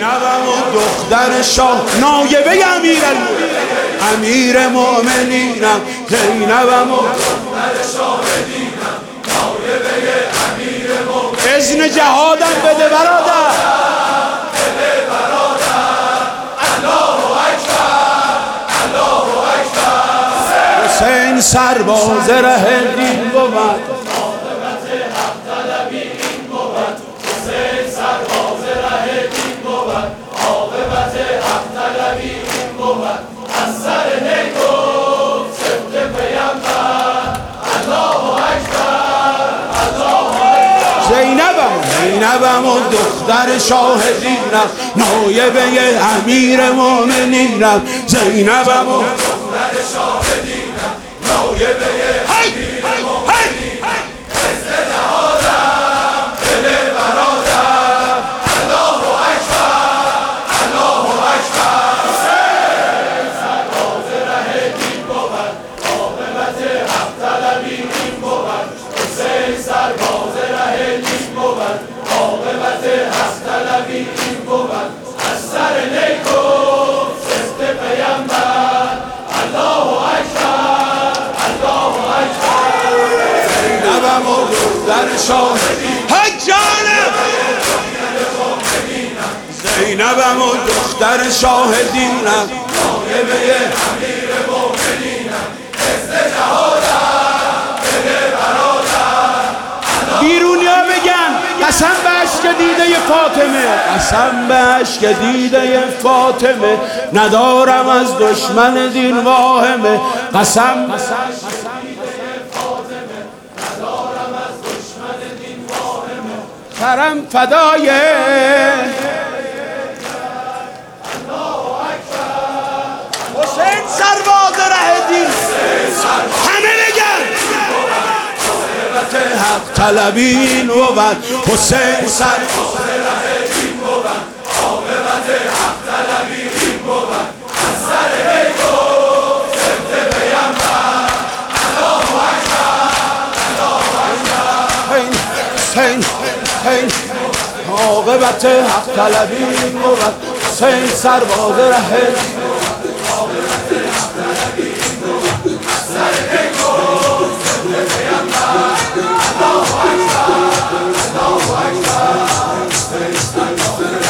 زینبم و دختر شاه نایبه امیر مؤمنینم زینبم و دختر شاهدینم نایبه امیر مؤمنینم اذن جهادم بده برادر الله اکبر الله اکبر حسین سرباز ره دین بود عاقبت حق طلبی این بود حسین سرباز ره دین بود عاقبت حق طلبی این بود از سر نیکو سبت پیامبر الله اکبر الله اکبر زینبم و دختر شاهدینم نایبه امیر مؤمنینم زینبم و دختر شاهدینم نایبه امیر مؤمنینم اذن جهادم دل برادر الله اکبر الله اکبر حسین سرباز ره دین بود عاقبت حق طلبی این بود حسین سرباز ره دین بود عاقبت حق طلبی این بود از سر نیکو سبت پیامبر الله اکبر الله اکبر زینبم و دختر شاهدینم حجانم زینبم و دختر شاهدینم نایبه امیر مؤمنینم اذن جهادم بده برادر بیرونیا بگن قسم به اشک دیده فاطمه قسم به اشک دیده فاطمه ندارم از دشمن دین واهمه قسم به اشک دیده فاطمه ندارم از دشمن دین واهمه سرم فدای حسین سرباز ره دین همه بگن عاقبت حق طلبین بود حسین سرباز ره دین بود عاقبت حق طلبین بود از سر نیکو سبت پیامبر الله اکبر الله اکبر حسین عاقبت حق طلبین بود حسین سرباز ره الله اکبر الله اکبر